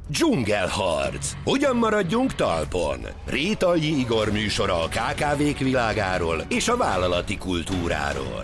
Dzsungelharc. Hogyan maradjunk talpon? Rétai Igor műsora a KKV-k világáról és a vállalati kultúráról.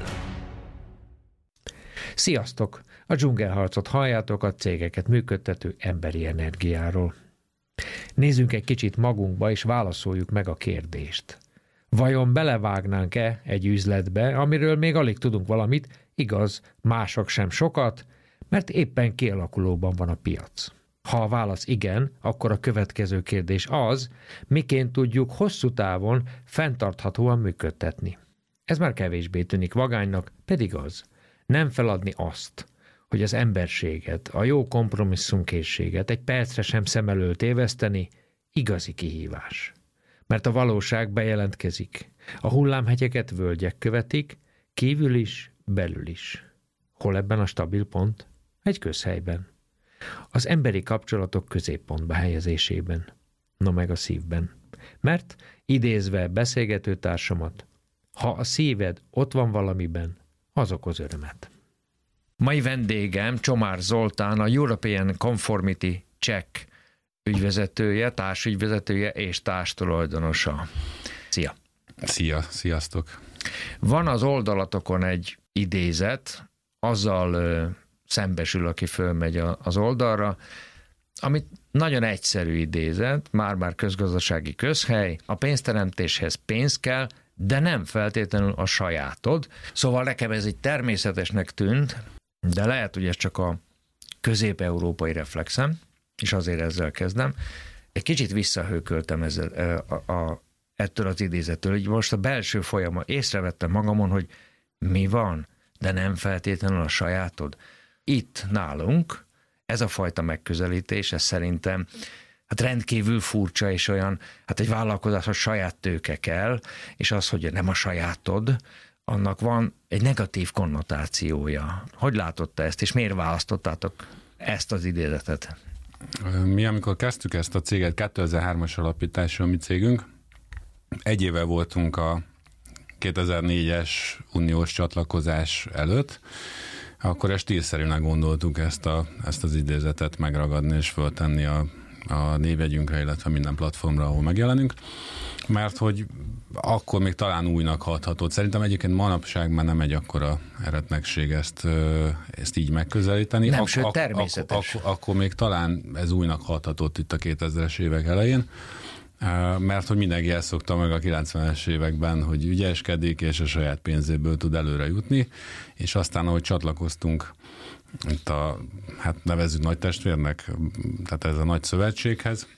Sziasztok! A Dzsungelharcot halljátok, a cégeket működtető emberi energiáról. Nézzünk egy kicsit magunkba, és válaszoljuk meg a kérdést. Vajon belevágnánk-e egy üzletbe, amiről még alig tudunk valamit, igaz, mások sem sokat, mert éppen kialakulóban van a piac? Ha a válasz igen, akkor a következő kérdés az, miként tudjuk hosszú távon fenntarthatóan működtetni. Ez már kevésbé tűnik vagánynak, pedig az. Nem feladni azt, hogy az emberséget, a jó kompromisszumkészséget egy percre sem szem elől téveszteni, igazi kihívás. Mert a valóság bejelentkezik. A hullámhegyeket völgyek követik, kívül is, belül is. Hol ebben a stabil pont? Egy közhelyben. Az emberi kapcsolatok középpontba helyezésében. No meg a szívben. Mert, idézve beszélgető társamat, ha a szíved ott van valamiben, az okoz örömet. Mai vendégem Csomár Zoltán, a European Conformity Check ügyvezetője, társügyvezetője és társtulajdonosa. Szia! Sziasztok! Van az oldalatokon egy idézet, azzal szembesül, aki fölmegy az oldalra, amit nagyon egyszerű idézet, már-már közgazdasági közhely, a pénzteremtéshez pénz kell, de nem feltétlenül a sajátod. Szóval nekem ez egy természetesnek tűnt, de lehet, hogy ez csak a közép-európai reflexem, és azért ezzel kezdem. Egy kicsit visszahőköltem ettől az idézettől, így most a belső folyama észrevettem magamon, hogy mi van, de nem feltétlenül a sajátod. Itt nálunk ez a fajta megközelítés, ez szerintem rendkívül furcsa, és olyan, egy vállalkozáshoz saját tőke kell, és az, hogy nem a sajátod, annak van egy negatív konnotációja. Hogy látod te ezt, és miért választottátok ezt az idézetet? Mi, amikor kezdtük ezt a céget, 2003-as alapítású a mi cégünk, egy éve voltunk a 2004-es uniós csatlakozás előtt, akkor stílszerűen gondoltuk ezt az idézetet megragadni és föltenni a névjegyünkre, illetve minden platformra, ahol megjelenünk, mert hogy akkor még talán újnak hathatott. Szerintem egyébként manapság már nem egy akkora eretnekség ezt így megközelíteni. Nem, sőt, természetes. Akkor még talán ez újnak hathatott itt a 2000-es évek elején, mert hogy mindenki elszokta meg a 90-es években, hogy ügyeskedik, és a saját pénzéből tud előre jutni, és aztán, ahogy csatlakoztunk itt nevezzük nagy testvérnek, tehát ez a nagy szövetséghez,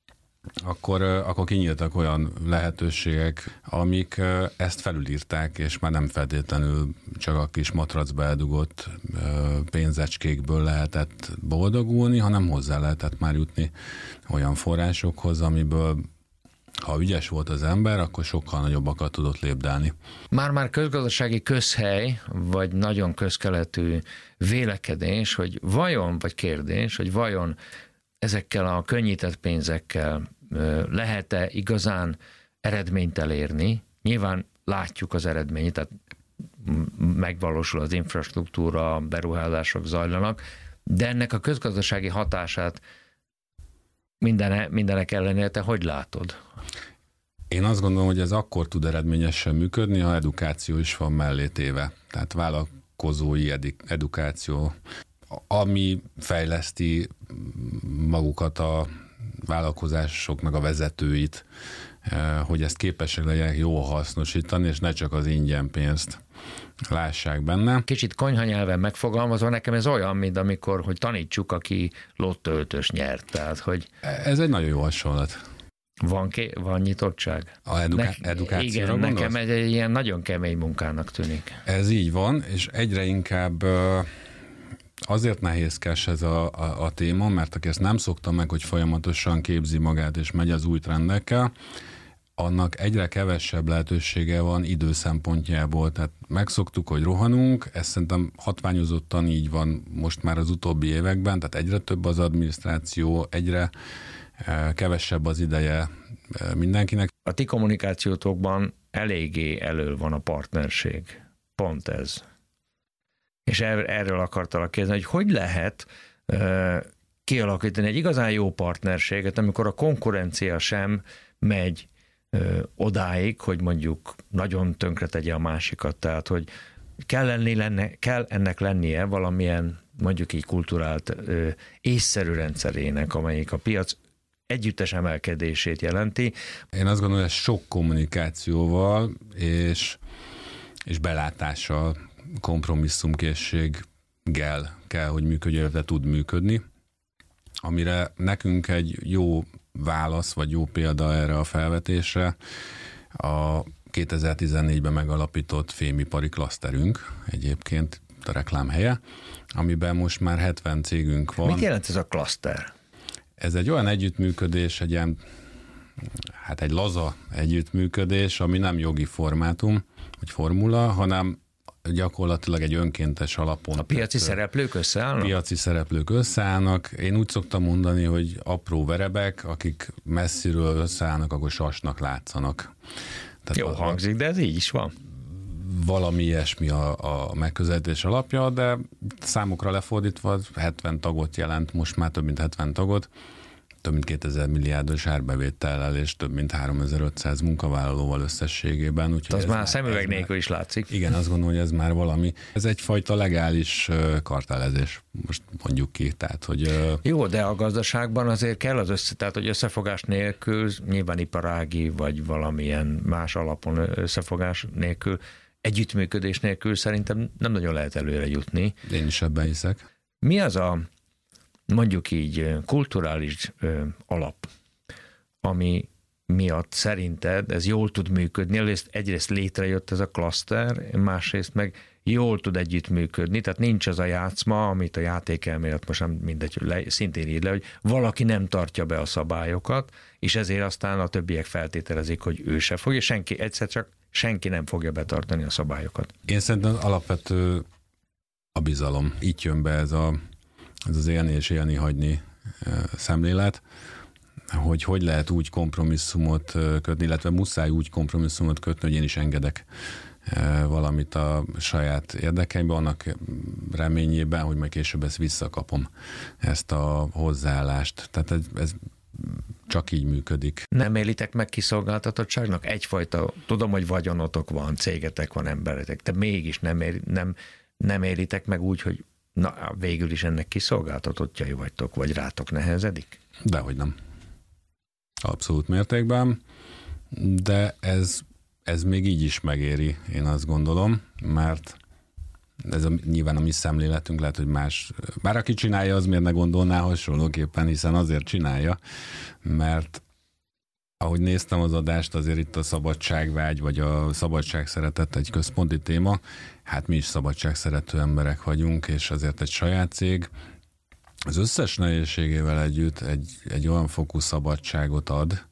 akkor kinyíltak olyan lehetőségek, amik ezt felülírták, és már nem feltétlenül csak a kis matracba eldugott pénzecskékből lehetett boldogulni, hanem hozzá lehetett már jutni olyan forrásokhoz, amiből ha ügyes volt az ember, akkor sokkal nagyobbakat tudott lépdelni. Már közgazdasági közhely, vagy nagyon közkeletű vélekedés, hogy vajon, vagy kérdés, hogy vajon ezekkel a könnyített pénzekkel lehet-e igazán eredményt elérni? Nyilván látjuk az eredményt, tehát megvalósul az infrastruktúra, beruházások zajlanak, de ennek a közgazdasági hatását mindenek ellenére te hogy látod? Én azt gondolom, hogy ez akkor tud eredményesen működni, ha edukáció is van mellé téve. Tehát vállalkozói edukáció, ami fejleszti magukat a vállalkozásoknak a vezetőit, hogy ezt képesek legyenek jól hasznosítani, és ne csak az ingyen pénzt lássák benne. Kicsit konyhanyelven megfogalmazva, nekem ez olyan, mint amikor, hogy tanítsuk, aki Lotto 5-ös nyert. Tehát, hogy ez egy nagyon jó hasonlat. Van nyitottság? Edukációra igen, gondolsz? Nekem egy ilyen nagyon kemény munkának tűnik. Ez így van, és egyre inkább azért nehézkes ez a téma, mert aki ezt nem szokta meg, hogy folyamatosan képzi magát és megy az új trendekkel, annak egyre kevesebb lehetősége van idő szempontjából. Tehát megszoktuk, hogy rohanunk, ez szerintem hatványozottan így van most már az utóbbi években, tehát egyre több az adminisztráció, egyre kevesebb az ideje mindenkinek. A ti kommunikációtokban eléggé elő van a partnerség. Pont ez. És erről akartalak kérdezni, hogy lehet kialakítani egy igazán jó partnerséget, amikor a konkurencia sem megy odáig, hogy mondjuk nagyon tönkretegye a másikat. Tehát, hogy kell ennek lennie valamilyen, mondjuk így kulturált, észszerű rendszerének, amelyik a piac együttes emelkedését jelenti. Én azt gondolom, hogy ez sok kommunikációval és belátással, kompromisszumkészséggel kell, hogy működjön, de tud működni. Amire nekünk egy jó válasz, vagy jó példa erre a felvetésre a 2014-ben megalapított fémipari klaszterünk, egyébként a reklám helye, amiben most már 70 cégünk van. Mit jelent ez a klaszter? Ez egy olyan együttműködés, egy laza együttműködés, ami nem jogi formátum, vagy formula, hanem gyakorlatilag egy önkéntes alapon. A piaci szereplők összeállnak? Piaci szereplők összeállnak. Én úgy szoktam mondani, hogy apró verebek, akik messziről összeállnak, akkor sasnak látszanak. Tehát jó hangzik, de ez így is van. Valami ilyesmi a megközelítés alapja, de számokra lefordítva 70 tagot jelent, most már több mint 70 tagot, több mint 2000 milliárdos árbevétellel és több mint 3500 munkavállalóval összességében. Úgyhogy az már szemüveg nélkül is látszik. Igen, azt gondolom, hogy ez már valami. Ez egyfajta legális kartellezés, most mondjuk ki. Tehát, hogy, jó, de a gazdaságban azért kell tehát hogy összefogás nélkül, nyilván iparági vagy valamilyen más alapon összefogás nélkül, együttműködés nélkül szerintem nem nagyon lehet előre jutni. Én is ebben hiszek. Mi az a mondjuk így kulturális alap, ami miatt szerinted ez jól tud működni? Egyrészt létrejött ez a klaszter, másrészt meg jól tud együttműködni, tehát nincs az a játszma, amit a játékelmélet most nem mindegy, szintén ír le, hogy valaki nem tartja be a szabályokat, és ezért aztán a többiek feltételezik, hogy ő se fogja, senki nem fogja betartani a szabályokat. Én szerintem alapvető a bizalom. Itt jön be ez az élni és élni hagyni szemlélet, hogy lehet úgy kompromisszumot kötni, illetve muszáj úgy kompromisszumot kötni, hogy én is engedek valamit a saját érdekeimben, annak reményében, hogy majd később ezt visszakapom, ezt a hozzáállást. Tehát ez csak így működik. Nem élitek meg kiszolgáltatottságnak? Egyfajta, tudom, hogy vagyonotok van, cégetek van, emberetek, de mégis nem élitek meg úgy, hogy na, végül is ennek kiszolgáltatottjai vagytok, vagy rátok nehezedik? Dehogy nem. Abszolút mértékben, de ez még így is megéri, én azt gondolom, mert ez nyilván a mi szemléletünk lehet, hogy más, bár aki csinálja, az miért ne gondolná hasonlóképpen, hiszen azért csinálja, mert ahogy néztem az adást, azért itt a szabadságvágy, vagy a szabadságszeretet egy központi téma, hát mi is szabadságszerető emberek vagyunk, és azért egy saját cég az összes nehézségével együtt egy olyan fokú szabadságot ad.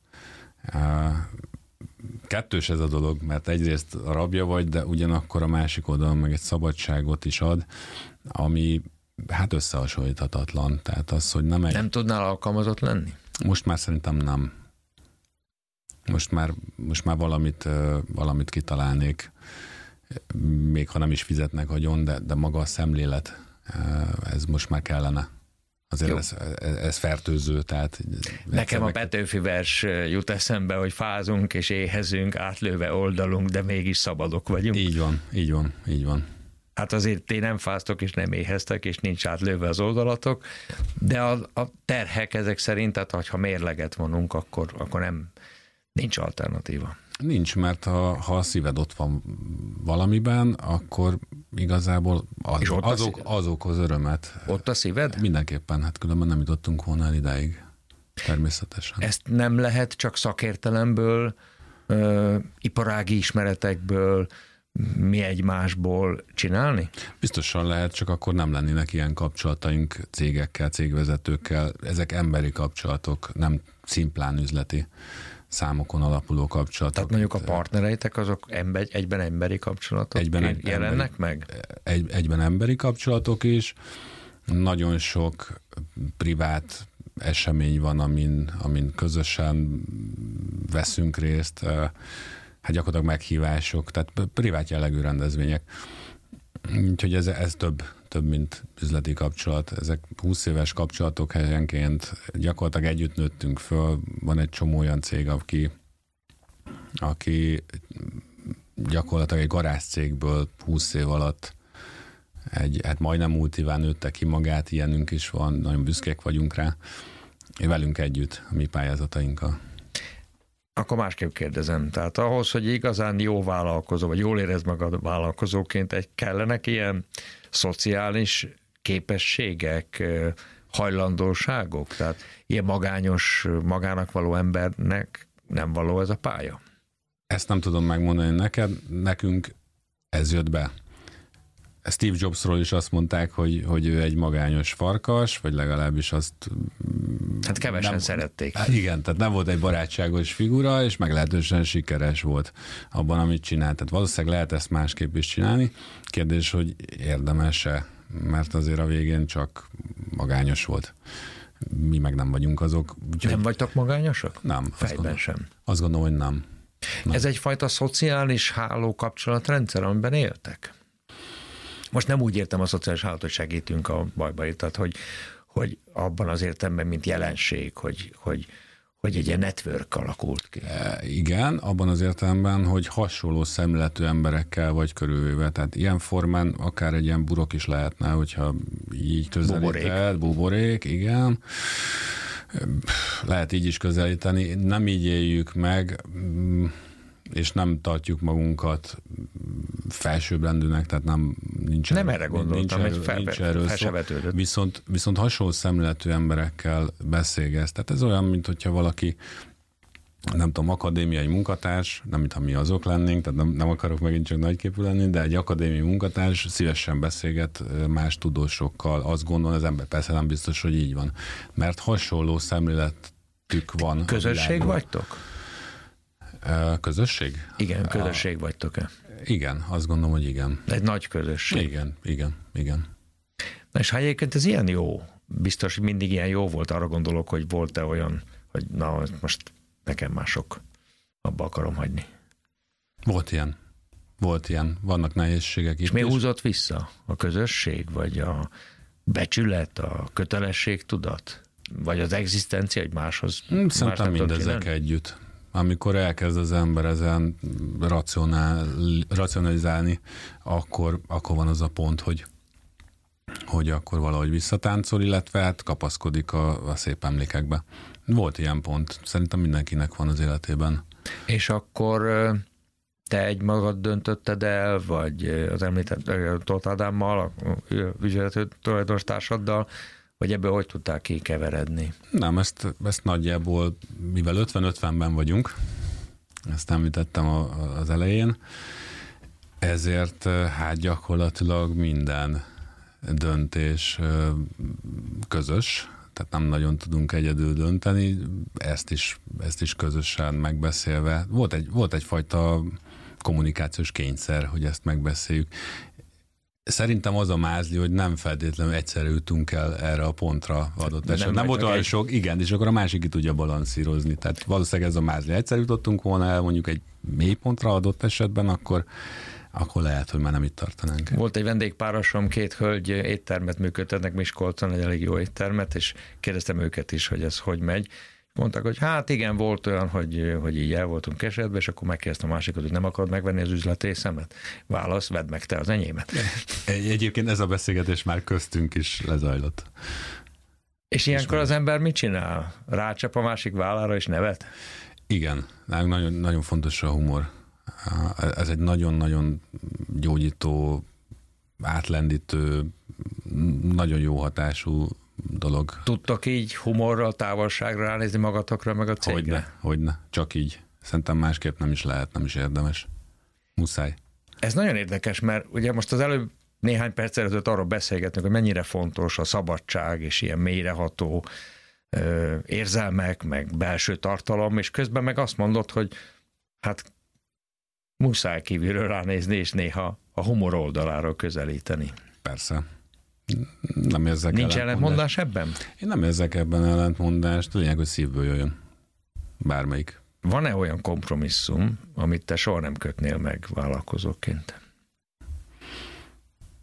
Kettős ez a dolog, mert egyrészt a rabja vagy, de ugyanakkor a másik oldalon meg egy szabadságot is ad, ami hát összehasonlíthatatlan. Tehát az, hogy nem tudnál alkalmazott lenni? Most már szerintem nem. Most már valamit kitalálnék, még ha nem is fizetnek agyon, de maga a szemlélet, ez most már kellene. Azért ez fertőző. Tehát nekem a Petőfi vers jut eszembe, hogy fázunk és éhezünk, átlőve oldalunk, de mégis szabadok vagyunk. Így van. Hát azért ti nem fáztok és nem éheztek, és nincs átlőve az oldalatok, de a terhek ezek szerint, tehát ha mérleget vonunk, akkor nincs alternatíva. Nincs, mert ha a szíved ott van valamiben, akkor igazából az okoz örömet. Ott a szíved? Mindenképpen, hát különben nem jutottunk volna el idáig. Természetesen. Ezt nem lehet csak szakértelemből, iparági ismeretekből, mi egymásból csinálni? Biztosan lehet, csak akkor nem lennének ilyen kapcsolataink cégekkel, cégvezetőkkel. Ezek emberi kapcsolatok, nem szimplán üzleti számokon alapuló kapcsolatok. Tehát mondjuk a partnereitek azok egyben emberi kapcsolatok jelennek meg? Egyben emberi kapcsolatok is. Nagyon sok privát esemény van, amin közösen veszünk részt. Hát gyakorlatilag meghívások, tehát privát jellegű rendezvények. Úgyhogy ez több, mint üzleti kapcsolat. Ezek 20 éves kapcsolatok helyenként gyakorlatilag együtt nőttünk föl. Van egy csomó olyan cég, aki gyakorlatilag egy garázscégből 20 év alatt hát majdnem multiván nőtte ki magát, ilyenünk is van, nagyon büszkék vagyunk rá, velünk együtt a mi pályázatainkkal. Akkor másképp kérdezem. Tehát ahhoz, hogy igazán jó vállalkozó, vagy jól érezd magad vállalkozóként, kellenek ilyen szociális képességek, hajlandóságok? Tehát ilyen magányos, magának való embernek nem való ez a pálya? Ezt nem tudom megmondani neked, nekünk ez jött be. Steve Jobsról is azt mondták, hogy ő egy magányos farkas, vagy legalábbis azt... Hát kevesen szerették. Igen, tehát nem volt egy barátságos figura, és meglehetősen sikeres volt abban, amit csinált. Tehát valószínűleg lehet ezt másképp is csinálni. Kérdés, hogy érdemes-e, mert azért a végén csak magányos volt. Mi meg nem vagyunk azok. Úgyhogy... Nem vagytok magányosak? Nem. Fejben sem. Azt gondolom, hogy nem. Ez egyfajta szociális háló kapcsolatrendszer, amiben éltek? Most nem úgy értem a szociális hálót, hogy segítünk a bajba, tehát hogy abban az értelemben, mint jelenség, hogy egy ilyen network alakult ki. Igen, abban az értelemben, hogy hasonló szemléletű emberekkel vagy körülvéve. Tehát ilyen formán akár egy ilyen burok is lehetne, hogyha így közelíted. Buborék, igen. Lehet így is közelíteni. Nem így éljük meg, és nem tartjuk magunkat felsőbbrendűnek, tehát nem erre gondoltam, hogy felsevetődött. Viszont hasonló szemléletű emberekkel beszélgetsz. Tehát ez olyan, mint hogyha valaki, nem tudom, akadémiai munkatárs, nem mintha mi azok lennénk, tehát nem akarok megint csak nagyképű lenni, de egy akadémiai munkatárs szívesen beszélget más tudósokkal. Azt gondolom, az ember persze nem biztos, hogy így van. Mert hasonló szemléletük van. Közösség vagytok? Közösség? Igen, közösség vagytok-e? Igen, azt gondolom, hogy igen. Egy nagy közösség. Igen. Na és ha egyébként ez ilyen jó, biztos, hogy mindig ilyen jó volt, arra gondolok, hogy volt-e olyan, hogy na, most nekem már sok, abba akarom hagyni. Volt ilyen. Vannak nehézségek itt. És mi húzott vissza? A közösség, vagy a becsület, a kötelességtudat? Vagy az egzisztencia, hogy máshoz? Szerintem mindezek együtt. Amikor elkezd az ember ezen racionalizálni, akkor van az a pont, hogy akkor valahogy visszatáncol, illetve hát kapaszkodik a szép emlékekbe. Volt ilyen pont. Szerintem mindenkinek van az életében. És akkor te egymagad döntötted el, vagy az említett Tóth Ádámmal, a ügyvezető tulajdonostársaddal, vagy ebből hogy tudták kikeveredni? Nem, ezt nagyjából, mivel 50-50-ben vagyunk, ezt említettem az elején, ezért hát gyakorlatilag minden döntés közös, tehát nem nagyon tudunk egyedül dönteni, ezt is közösen megbeszélve. Volt egyfajta kommunikációs kényszer, hogy ezt megbeszéljük. Szerintem az a mázli, hogy nem feltétlenül egyszerre jutunk el erre a pontra adott esetben. Nem volt olyan sok, igen, és akkor a másik ki tudja balanszírozni. Tehát valószínűleg ez a mázli. Egyszer jutottunk volna el mondjuk egy mély pontra adott esetben, akkor lehet, hogy már nem itt tartanánk. Volt egy vendégpárosom, 2 hölgy éttermet működtetnek Miskolcon, egy elég jó éttermet, és kérdeztem őket is, hogy ez hogy megy. Mondták, hogy hát igen, volt olyan, hogy így el voltunk keseredve, és akkor megkérdeztem a másikat, hogy nem akarod megvenni az üzletészemet? Válasz, vedd meg te az enyémet. Egyébként ez a beszélgetés már köztünk is lezajlott. És ilyenkor az ember mit csinál? Rácsap a másik vállára és nevet? Igen, nagyon, nagyon fontos a humor. Ez egy nagyon-nagyon gyógyító, átlendítő, nagyon jó hatású dolog. Tudtok így humorral, távolságra ránézni magatokra, meg a cégre? Hogyne. Csak így. Szerintem másképp nem is lehet, nem is érdemes. Muszáj. Ez nagyon érdekes, mert ugye most az előbb néhány perc előtt arról beszélgetünk, hogy mennyire fontos a szabadság és ilyen mélyreható érzelmek, meg belső tartalom, és közben meg azt mondod, hogy hát muszáj kívülről ránézni, és néha a humor oldaláról közelíteni. Persze. Nem érzek Nincs ellentmondás ebben? Én nem érzek ebben ellentmondást, lényeg, hogy szívből jöjjön. Bármelyik. Van-e olyan kompromisszum, amit te soha nem kötnél meg vállalkozóként?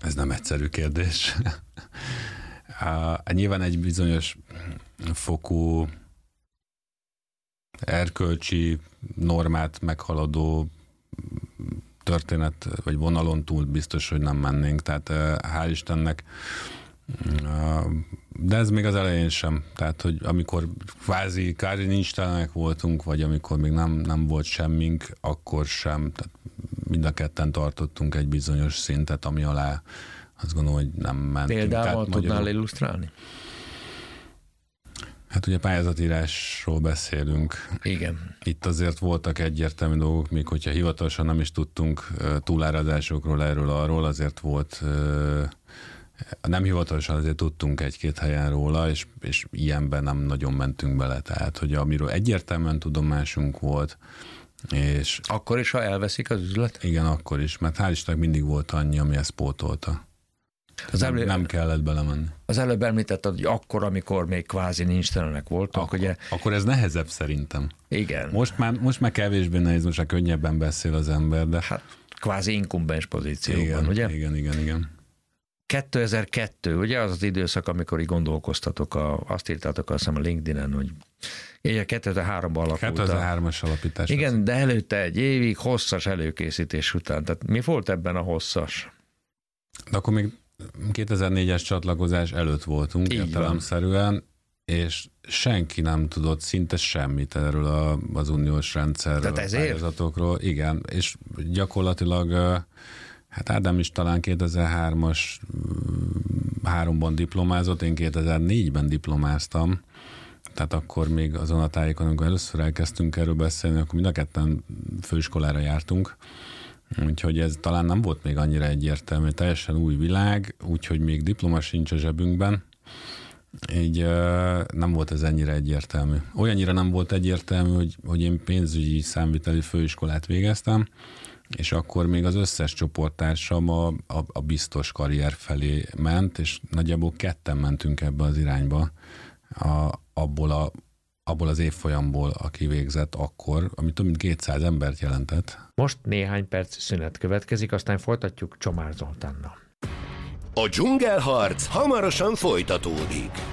Ez nem egyszerű kérdés. Nyilván egy bizonyos fokú erkölcsi normát meghaladó történet, vagy vonalon túl biztos, hogy nem mennénk. Tehát hál' Istennek, de ez még az elején sem. Tehát, hogy amikor kvázi nincstelenek voltunk, vagy amikor még nem volt semmink, akkor sem. Tehát mind a ketten tartottunk egy bizonyos szintet, ami alá azt gondolom, hogy nem mentünk. Példával tudnál illusztrálni? Hát ugye pályázatírásról beszélünk. Igen. Itt azért voltak egyértelmű dolgok, még hogyha hivatalosan nem is tudtunk túlárazásokról, arról, azért volt, nem hivatalosan azért tudtunk egy-két helyen róla, és ilyenben nem nagyon mentünk bele. Tehát, hogy amiről egyértelműen tudomásunk volt, és... Akkor is, ha elveszik az üzlet? Igen, akkor is, mert hál' Istennek mindig volt annyi, ami ezt pótolta. Nem kellett belemenni. Az előbb említetted, hogy akkor, amikor még kvázi nincstelenek voltunk, ugye? Akkor ez nehezebb szerintem. Igen. Most már kevésbé nehéz, most már könnyebben beszél az ember, de... Hát kvázi inkumbens pozícióban, ugye? Igen. 2002, ugye az az időszak, amikor így gondolkoztatok, azt írtátok azt hiszem a LinkedIn-en, hogy 2003-ban alakult. 2003-as alapítás. Igen, de előtte egy évig hosszas előkészítés után. Tehát mi volt ebben a hosszas? De akkor még 2004-es csatlakozás előtt voltunk értelemszerűen, és senki nem tudott szinte semmit erről az uniós rendszerről, a pályázatokról. Igen, és gyakorlatilag hát Ádám is talán 2003-ban diplomázott, én 2004-ben diplomáztam, tehát akkor még azon a tájékon, amikor először elkezdtünk erről beszélni, akkor mind a ketten főiskolára jártunk, úgyhogy ez talán nem volt még annyira egyértelmű, teljesen új világ, úgyhogy még diploma sincs a zsebünkben, így nem volt ez ennyire egyértelmű. Olyannyira nem volt egyértelmű, hogy én pénzügyi számviteli főiskolát végeztem, és akkor még az összes csoporttársam a biztos karrier felé ment, és nagyjából ketten mentünk ebbe az irányba, abból az évfolyamból, aki végzett akkor, ami több mint 200 embert jelentett. Most néhány perc szünet következik, aztán folytatjuk Csomár Zoltánnal. A dzsungelharc hamarosan folytatódik.